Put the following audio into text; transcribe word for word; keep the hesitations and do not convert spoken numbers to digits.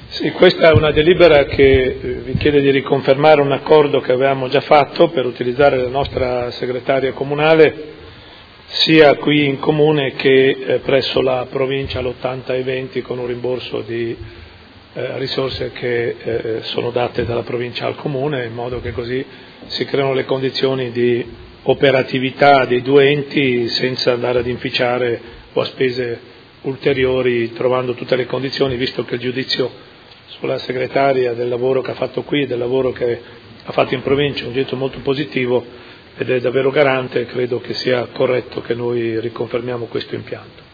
Sì, questa è una delibera che vi chiede di riconfermare un accordo che avevamo già fatto per utilizzare la nostra segretaria comunale sia qui in comune che eh, presso la provincia all'ottanta e venti con un rimborso di eh, risorse che eh, sono date dalla provincia al comune, in modo che così si creano le condizioni di operatività dei due enti senza andare ad inficiare o a spese ulteriori, trovando tutte le condizioni, visto che il giudizio sulla segretaria del lavoro che ha fatto qui e del lavoro che ha fatto in provincia è un giudizio molto positivo ed è davvero garante, e credo che sia corretto che noi riconfermiamo questo impianto.